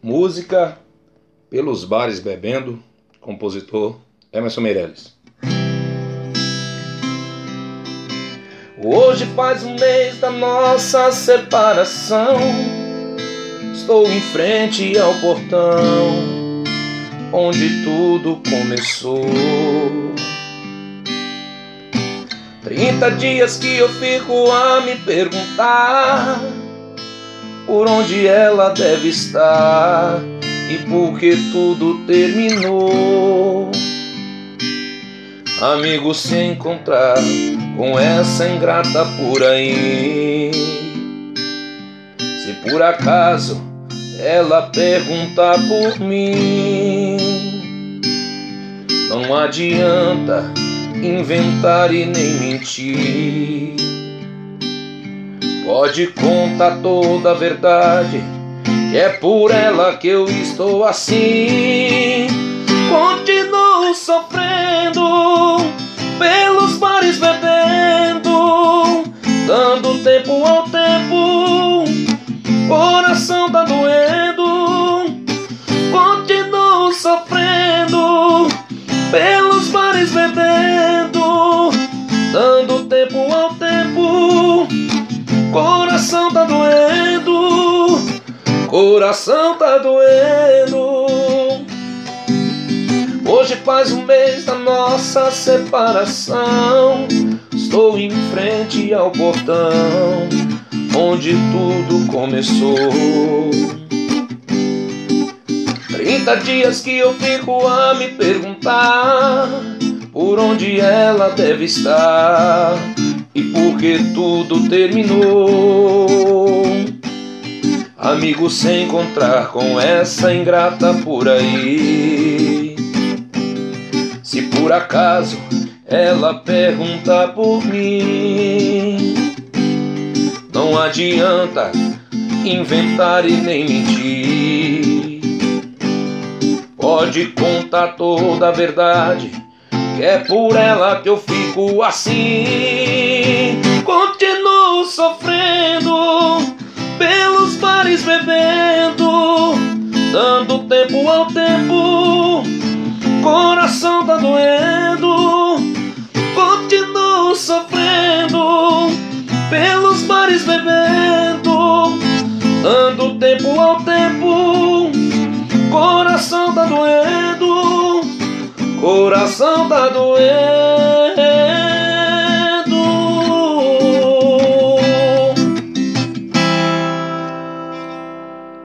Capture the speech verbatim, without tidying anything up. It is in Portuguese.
Música Pelos Bares Bebendo, compositor Emerson Meirelles. Hoje faz um mês da nossa separação. Estou em frente ao portão onde tudo começou. Trinta dias que eu fico a me perguntar por onde ela deve estar e por que tudo terminou. Amigo, se encontrar com essa ingrata por aí, se por acaso ela perguntar por mim, não adianta inventar e nem mentir. Pode contar toda a verdade, que é por ela que eu estou assim. Continuo sofrendo, pelos bares bebendo, dando tempo ao tempo, coração tá doendo. Continuo sofrendo, pelos bares bebendo, dando tempo ao tempo, coração tá doendo, coração tá doendo. Hoje faz um mês da nossa separação. Estou em frente ao portão onde tudo começou. Trinta dias que eu fico a me perguntar por onde ela deve estar e por que tudo terminou. Amigo, se encontrar com essa ingrata por aí, se por acaso ela perguntar por mim, não adianta inventar e nem mentir. Pode contar toda a verdade, que é por ela que eu fico assim. Continuo sofrendo, pelos bares bebendo, dando tempo ao tempo, coração tá doendo. Continuo sofrendo, pelos bares bebendo, dando tempo ao tempo, coração tá doendo, coração tá doendo.